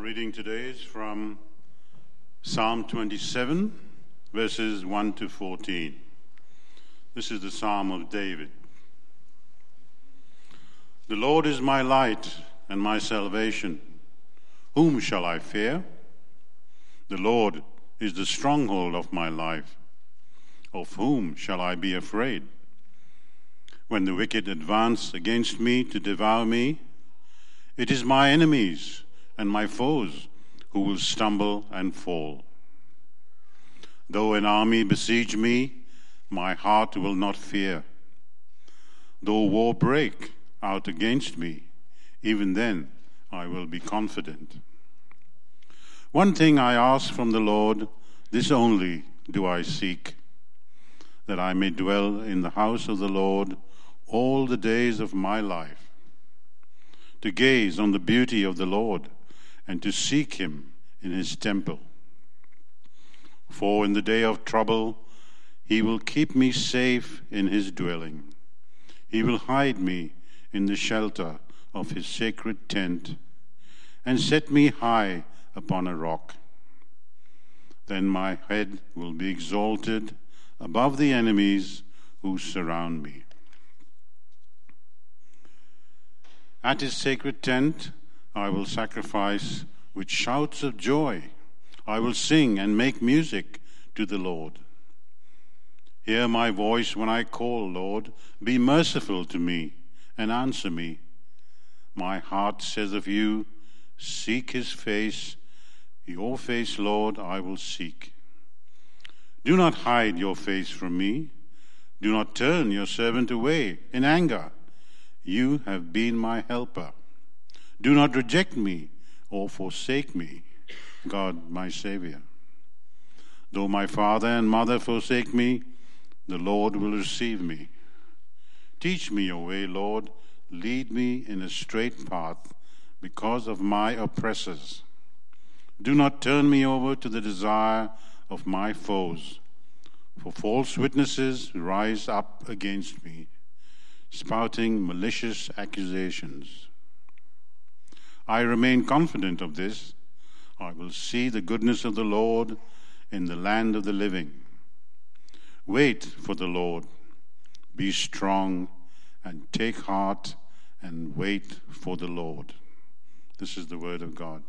reading today is from Psalm 27, verses 1 to 14. This is the Psalm of David. The Lord is my light and my salvation. Whom shall I fear? The Lord is the stronghold of my life. Of whom shall I be afraid? When the wicked advance against me to devour me, it is my enemies and my foes who will stumble and fall. Though an army besiege me, my heart will not fear. Though war break out against me, even then I will be confident. One thing I ask from the Lord, this only do I seek, that I may dwell in the house of the Lord all the days of my life, to gaze on the beauty of the Lord and to seek him in his temple. For in the day of trouble he will keep me safe in his dwelling. He will hide me in the shelter of his sacred tent and set me high upon a rock. Then my head will be exalted above the enemies who surround me. At his sacred tent I will sacrifice with shouts of joy. I will sing and make music to the Lord. Hear my voice when I call, Lord. Be merciful to me and answer me. My heart says of you, seek his face. Your face, Lord, I will seek. Do not hide your face from me. Do not turn your servant away in anger. You have been my helper. Do not reject me or forsake me, God, my Savior. Though my father and mother forsake me, the Lord will receive me. Teach me your way, Lord. Lead me in a straight path because of my oppressors. Do not turn me over to the desire of my foes, for false witnesses rise up against me, spouting malicious accusations. I remain confident of this. I will see the goodness of the Lord in the land of the living. Wait for the Lord. Be strong and take heart and wait for the Lord. This is the word of God.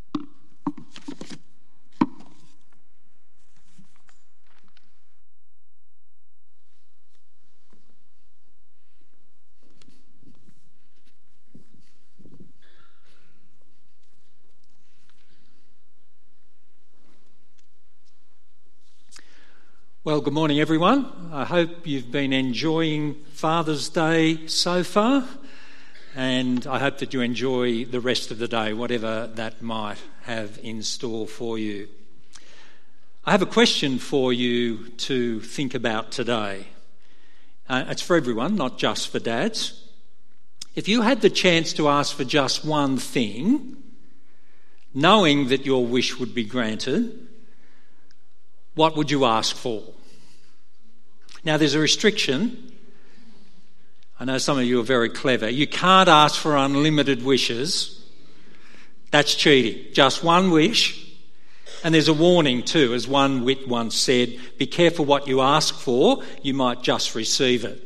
Well, good morning, everyone. I hope you've been enjoying Father's Day so far, and I hope that you enjoy the rest of the day, whatever that might have in store for you. I have a question for you to think about today. It's for everyone, not just for dads. If you had the chance to ask for just one thing, knowing that your wish would be granted, what would you ask for? Now, there's a restriction. I know some of you are very clever. You can't ask for unlimited wishes. That's cheating. Just one wish. And there's a warning too, as one wit once said, be careful what you ask for, you might just receive it.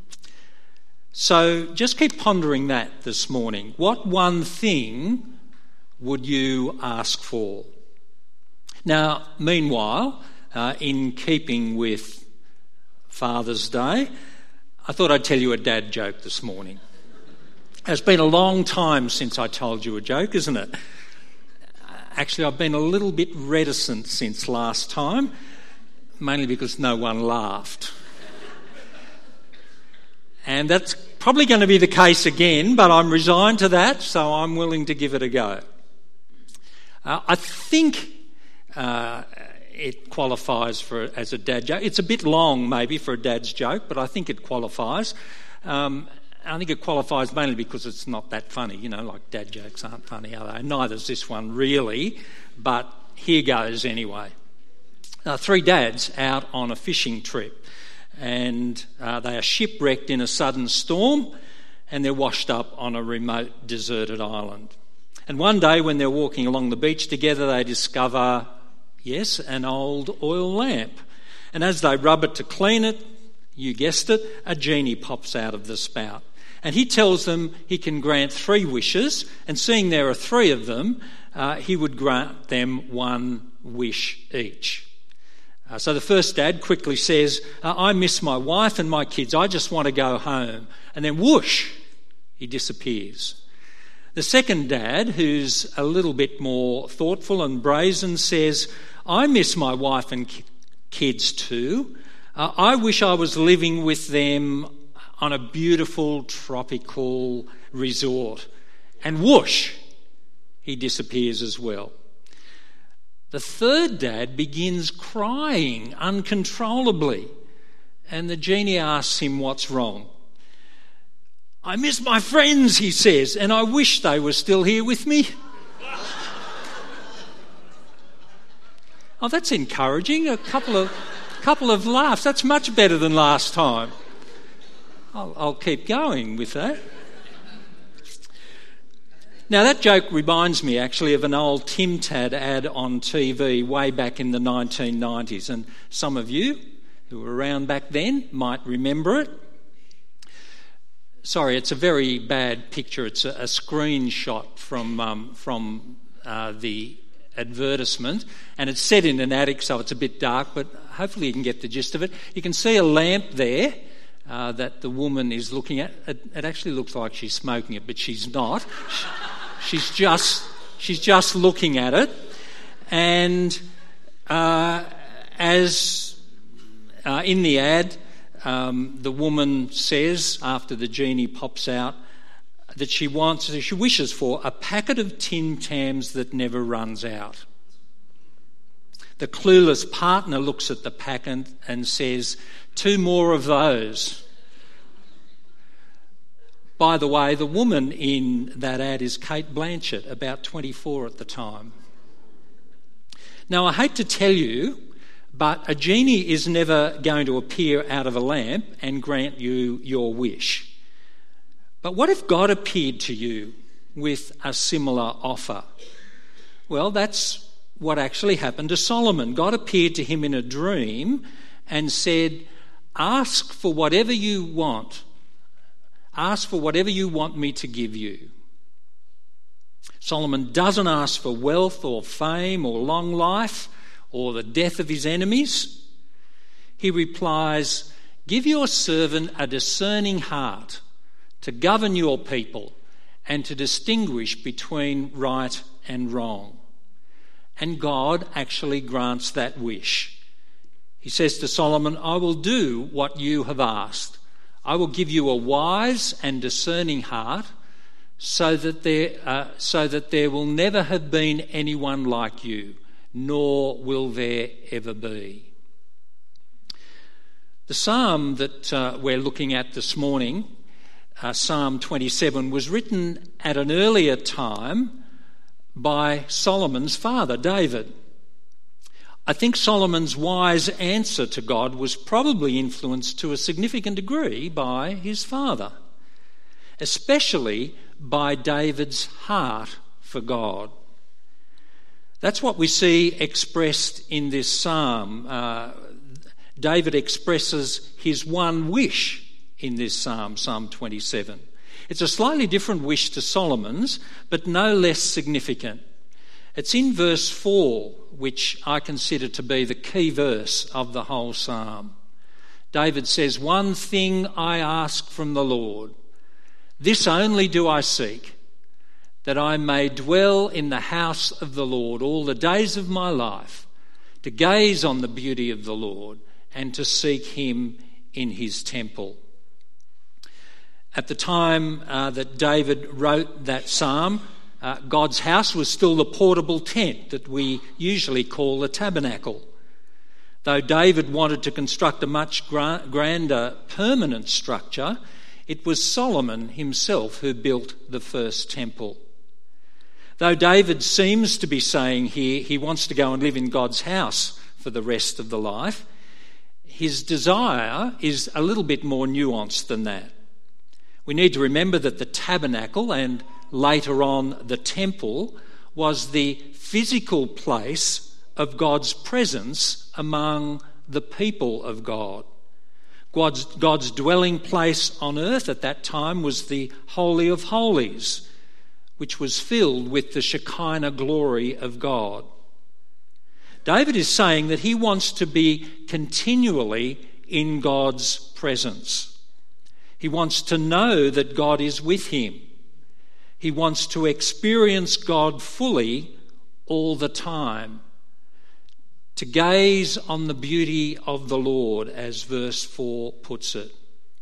So just keep pondering that this morning. What one thing would you ask for? Now, meanwhile, in keeping with Father's Day, I thought I'd tell you a dad joke this morning. It's been a long time since I told you a joke, isn't it? Actually, I've been a little bit reticent since last time, mainly because no one laughed. And that's probably going to be the case again, but I'm resigned to that, so I'm willing to give it a go. I think it qualifies as a dad joke. It's a bit long maybe for a dad's joke, but I think it qualifies. I think it qualifies mainly because it's not that funny, like dad jokes aren't funny, are they? Neither's this one really, but here goes anyway. 3 dads out on a fishing trip, and they are shipwrecked in a sudden storm, and they're washed up on a remote deserted island. And one day when they're walking along the beach together, they discover, yes, an old oil lamp. And as they rub it to clean it, you guessed it, a genie pops out of the spout. And he tells them he can grant 3 wishes, and seeing there are 3 of them, he would grant them 1 wish each. So the first dad quickly says, I miss my wife and my kids, I just want to go home. And then whoosh, he disappears. The second dad, who's a little bit more thoughtful and brazen, says, I miss my wife and kids too. I wish I was living with them on a beautiful tropical resort. And whoosh, he disappears as well. The third dad begins crying uncontrollably, and the genie asks him what's wrong. I miss my friends, he says, and I wish they were still here with me. Oh, that's encouraging. A couple of laughs. That's much better than last time. I'll keep going with that. Now, that joke reminds me actually of an old Tim Tad ad on TV way back in the 1990s, and some of you who were around back then might remember it. Sorry, it's a very bad picture. It's a screenshot from the advertisement, and it's set in an attic, so it's a bit dark, but hopefully you can get the gist of it. You can see a lamp there that the woman is looking at. It actually looks like she's smoking it, but she's not. She's just looking at it, and as in the ad, the woman says, after the genie pops out, that she wishes for a packet of Tim Tams that never runs out. The clueless partner looks at the packet and says, 2 more of those. By the way, the woman in that ad is Kate Blanchett, about 24 at the time. Now, I hate to tell you, but a genie is never going to appear out of a lamp and grant you your wish. But what if God appeared to you with a similar offer? Well, that's what actually happened to Solomon. God appeared to him in a dream and said, ask for whatever you want. Ask for whatever you want me to give you. Solomon doesn't ask for wealth or fame or long life or the death of his enemies. He replies, give your servant a discerning heart to govern your people and to distinguish between right and wrong. And God actually grants that wish. He says to Solomon, I will do what you have asked. I will give you a wise and discerning heart so that there will never have been anyone like you, nor will there ever be. The psalm that we're looking at this morning, Psalm 27, was written at an earlier time by Solomon's father, David. I think Solomon's wise answer to God was probably influenced to a significant degree by his father, especially by David's heart for God. That's what we see expressed in this psalm. David expresses his one wish in this psalm, Psalm 27. It's a slightly different wish to Solomon's, but no less significant. It's in verse 4, which I consider to be the key verse of the whole psalm. David says, one thing I ask from the Lord, this only do I seek, that I may dwell in the house of the Lord all the days of my life, to gaze on the beauty of the Lord and to seek him in his temple. At the time that David wrote that psalm, God's house was still the portable tent that we usually call the tabernacle. Though David wanted to construct a much grander permanent structure, it was Solomon himself who built the first temple. Though David seems to be saying here he wants to go and live in God's house for the rest of the life, his desire is a little bit more nuanced than that. We need to remember that the tabernacle and later on the temple, was the physical place of God's presence among the people of God. God's dwelling place on earth at that time was the Holy of Holies, which was filled with the Shekinah glory of God. David is saying that he wants to be continually in God's presence. He wants to know that God is with him. He wants to experience God fully all the time. To gaze on the beauty of the Lord, as verse 4 puts it.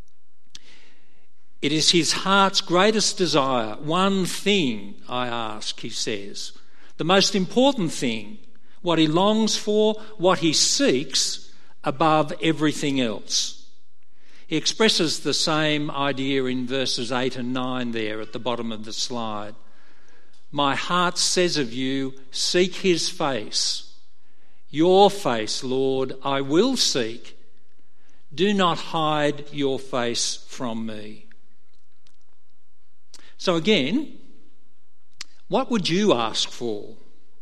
It is his heart's greatest desire. One thing I ask, he says. The most important thing, what he longs for, what he seeks above everything else. He expresses the same idea in verses 8 and 9 there at the bottom of the slide. My heart says of you, seek his face. Your face, Lord, I will seek. Do not hide your face from me. So again, what would you ask for?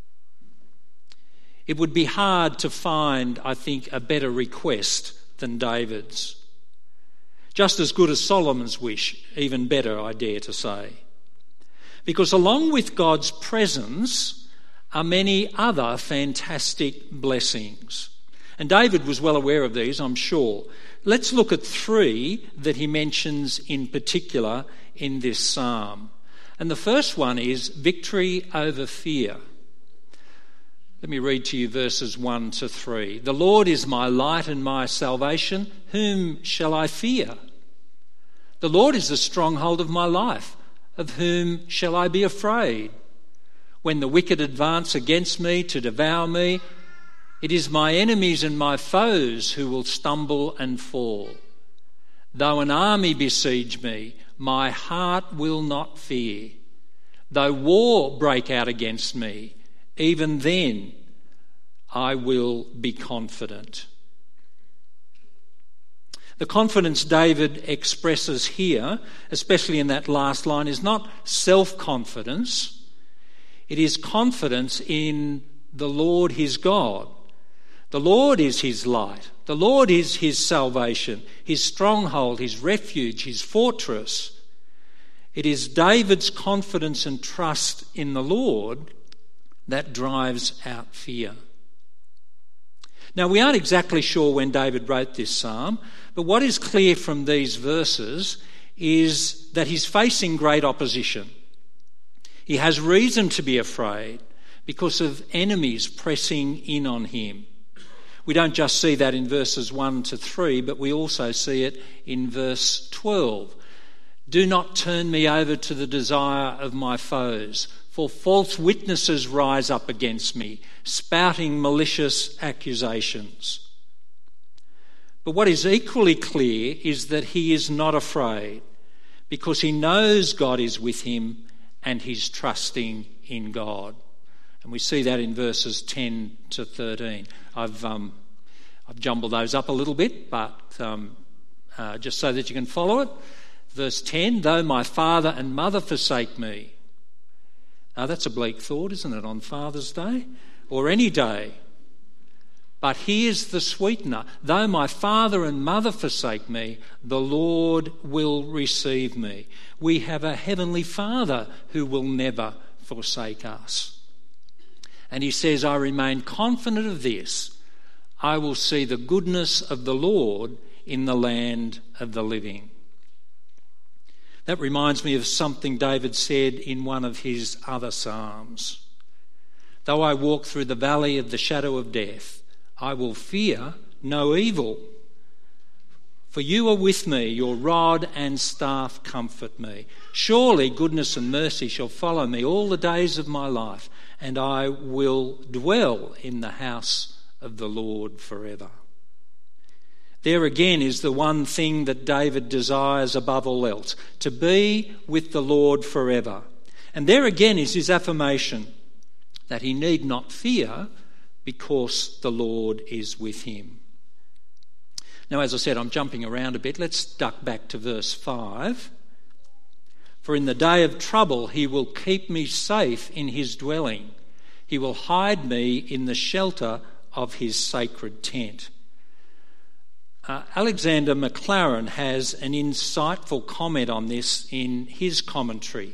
It would be hard to find, I think, a better request than David's. Just as good as Solomon's wish, even better, I dare to say. Because along with God's presence are many other fantastic blessings. And David was well aware of these, I'm sure. Let's look at 3 that he mentions in particular in this psalm. And the first one is victory over fear. Let me read to you verses 1 to 3. The Lord is my light and my salvation. Whom shall I fear? The Lord is the stronghold of my life. Of whom shall I be afraid? When the wicked advance against me to devour me, it is my enemies and my foes who will stumble and fall. Though an army besiege me, my heart will not fear. Though war break out against me, even then I will be confident. The confidence David expresses here, especially in that last line, is not self-confidence. It is confidence in the Lord his God. The Lord is his light. The Lord is his salvation, his stronghold, his refuge, his fortress. It is David's confidence and trust in the Lord that drives out fear. Now, we aren't exactly sure when David wrote this psalm, but what is clear from these verses is that he's facing great opposition. He has reason to be afraid because of enemies pressing in on him. We don't just see that in verses 1 to 3, but we also see it in verse 12. Do not turn me over to the desire of my foes, for false witnesses rise up against me, spouting malicious accusations. But what is equally clear is that he is not afraid because he knows God is with him and he's trusting in God. And we see that in verses 10 to 13. I've jumbled those up a little bit, but just so that you can follow it. Verse 10, though my father and mother forsake me. Now that's a bleak thought, isn't it, on Father's Day? Or any day. But here's the sweetener. Though my father and mother forsake me, the Lord will receive me. We have a heavenly Father who will never forsake us. And he says, I remain confident of this. I will see the goodness of the Lord in the land of the living. That reminds me of something David said in one of his other psalms. Though I walk through the valley of the shadow of death, I will fear no evil. For you are with me, your rod and staff comfort me. Surely goodness and mercy shall follow me all the days of my life, and I will dwell in the house of the Lord forever. There again is the one thing that David desires above all else, to be with the Lord forever. And there again is his affirmation that he need not fear because the Lord is with him. Now, as I said, I'm jumping around a bit. Let's duck back to verse 5. For in the day of trouble he will keep me safe in his dwelling. He will hide me in the shelter of his sacred tent. Alexander Maclaren has an insightful comment on this in his commentary.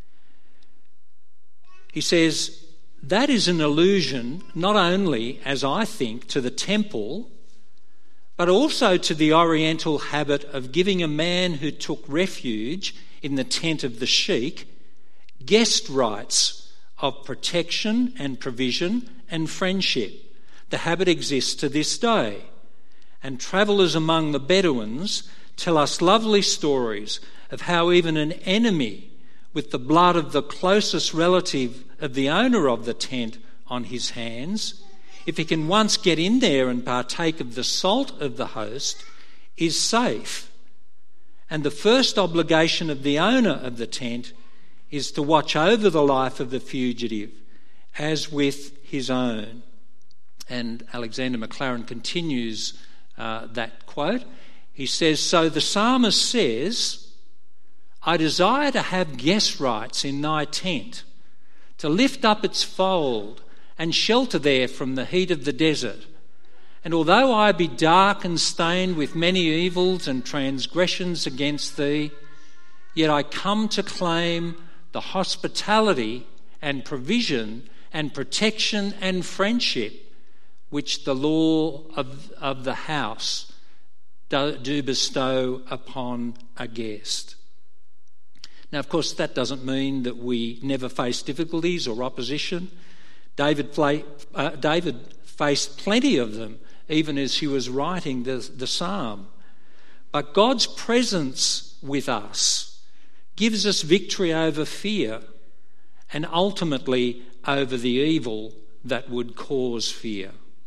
He says, that is an allusion not only, as I think, to the temple, but also to the Oriental habit of giving a man who took refuge in the tent of the sheikh guest rights of protection and provision and friendship. The habit exists to this day, and travellers among the Bedouins tell us lovely stories of how even an enemy with the blood of the closest relative of the owner of the tent on his hands, if he can once get in there and partake of the salt of the host, is safe. And the first obligation of the owner of the tent is to watch over the life of the fugitive as with his own. And Alexander Maclaren continues that quote. He says, so the psalmist says, I desire to have guest rights in thy tent, to lift up its fold and shelter there from the heat of the desert. And although I be dark and stained with many evils and transgressions against thee, yet I come to claim the hospitality and provision and protection and friendship which the law of the house do bestow upon a guest. Now, of course, that doesn't mean that we never face difficulties or opposition. David faced plenty of them, even as he was writing the psalm. But God's presence with us gives us victory over fear and ultimately over the evil that would cause fear.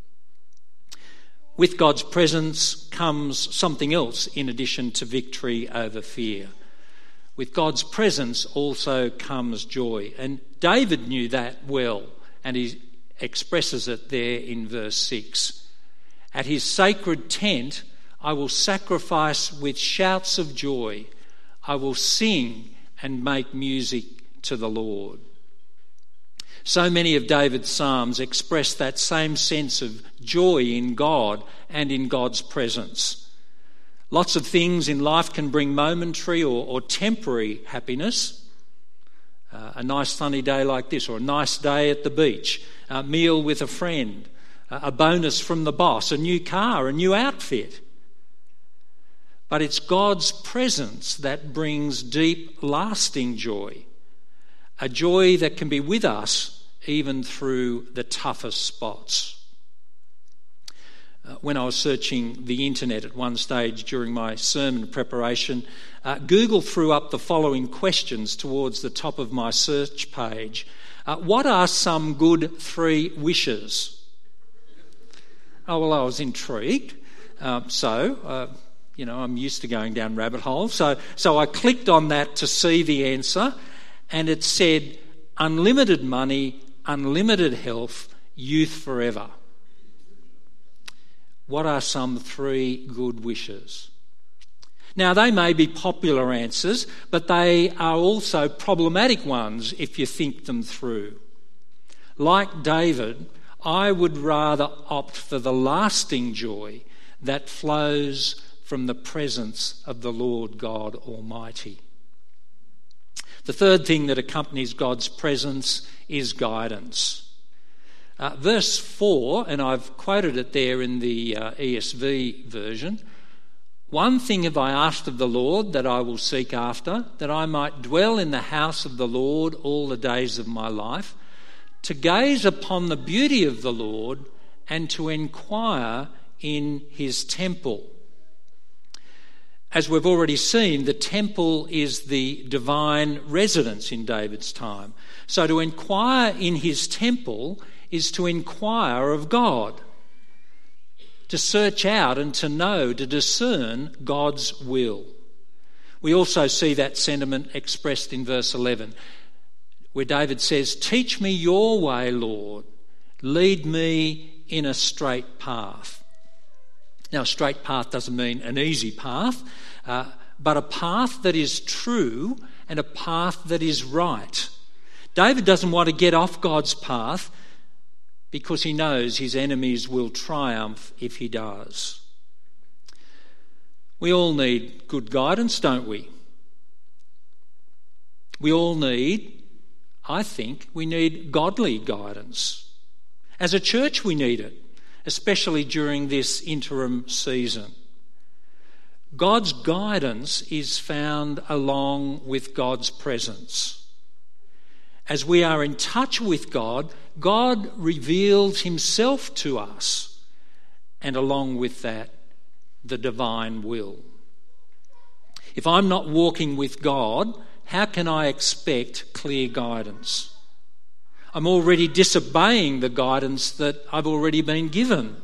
With God's presence comes something else in addition to victory over fear. With God's presence also comes joy. And David knew that well, and he expresses it there in verse 6. At his sacred tent I will sacrifice with shouts of joy. I will sing and make music to the Lord. So many of David's psalms express that same sense of joy in God and in God's presence. Lots of things in life can bring momentary or temporary happiness. A nice sunny day like this, or a nice day at the beach, a meal with a friend, a bonus from the boss, a new car, a new outfit. But it's God's presence that brings deep, lasting joy, a joy that can be with us even through the toughest spots. When I was searching the internet at one stage during my sermon preparation, Google threw up the following questions towards the top of my search page. What are some good 3 wishes? Oh, well, I was intrigued. I'm used to going down rabbit holes. So I clicked on that to see the answer, and it said, unlimited money, unlimited health, youth forever. What are some 3 good wishes? Now, they may be popular answers, but they are also problematic ones if you think them through. Like David, I would rather opt for the lasting joy that flows from the presence of the Lord God Almighty. The third thing that accompanies God's presence is guidance. Verse 4, and I've quoted it there in the ESV version, one thing have I asked of the Lord that I will seek after, that I might dwell in the house of the Lord all the days of my life, to gaze upon the beauty of the Lord and to inquire in his temple. As we've already seen, the temple is the divine residence in David's time. So to inquire in his temple is to inquire of God, to search out and to know, to discern God's will. We also see that sentiment expressed in verse 11, where David says, teach me your way, Lord, lead me in a straight path. Now, a straight path doesn't mean an easy path, but a path that is true and a path that is right. David doesn't want to get off God's path because he knows his enemies will triumph if he does. We all need good guidance, don't we? We all need, I think, we need godly guidance. As a church we need it, especially during this interim season. God's guidance is found along with God's presence. As we are in touch with God, God reveals himself to us, and along with that, the divine will. If I'm not walking with God, how can I expect clear guidance? I'm already disobeying the guidance that I've already been given.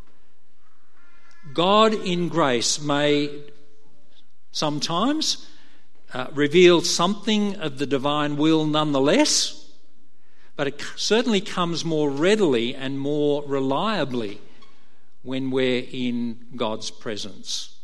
God in grace may sometimes reveal something of the divine will nonetheless, but it certainly comes more readily and more reliably when we're in God's presence.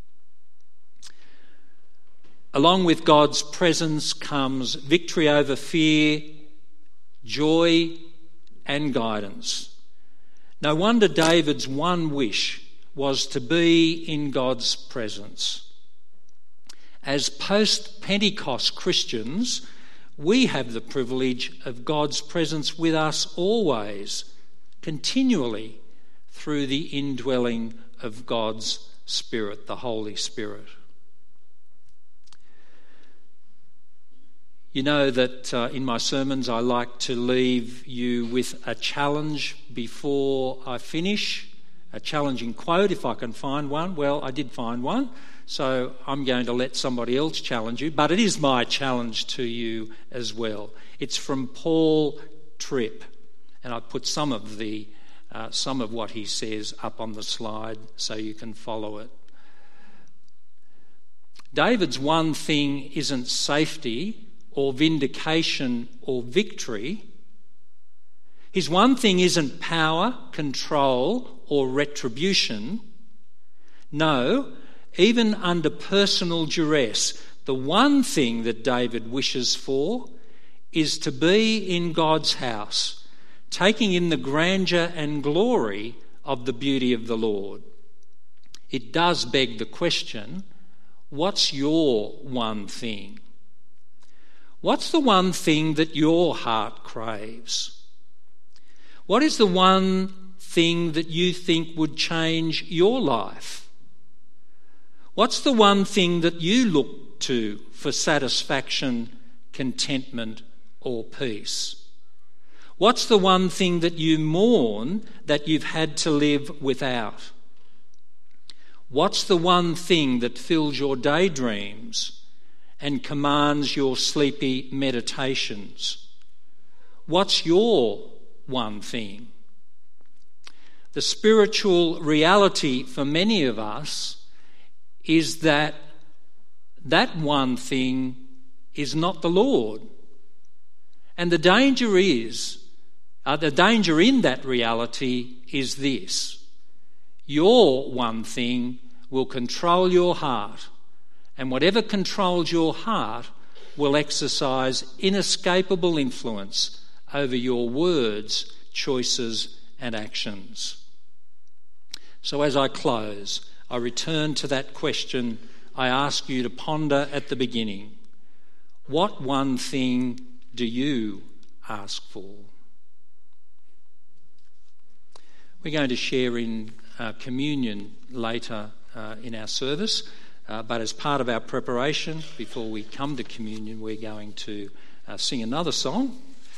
Along with God's presence comes victory over fear, joy and guidance. No wonder David's one wish was to be in God's presence. As post-Pentecost Christians, we have the privilege of God's presence with us always, continually, through the indwelling of God's Spirit, the Holy Spirit. You know that in my sermons I like to leave you with a challenge before I finish, a challenging quote if I can find one. Well, I did find one, so I'm going to let somebody else challenge you, but it is my challenge to you as well. It's from Paul Tripp, and I put some of what he says up on the slide so you can follow it. David's one thing isn't safety or vindication or victory. His one thing isn't power, control or retribution. No, even under personal duress, the one thing that David wishes for is to be in God's house, taking in the grandeur and glory of the beauty of the Lord. It does beg the question, what's your one thing? What's the one thing that your heart craves? What is the one thing that you think would change your life? What's the one thing that you look to for satisfaction, contentment, or peace? What's the one thing that you mourn that you've had to live without? What's the one thing that fills your daydreams and commands your sleepy meditations? What's your one thing? The spiritual reality for many of us is that one thing is not the Lord. And the danger in that reality is this: your one thing will control your heart, and whatever controls your heart will exercise inescapable influence over your words, choices and actions. So as I close, I return to that question I asked you to ponder at the beginning. What one thing do you ask for? We're going to share in communion later in our service, but as part of our preparation, before we come to communion, we're going to sing another song.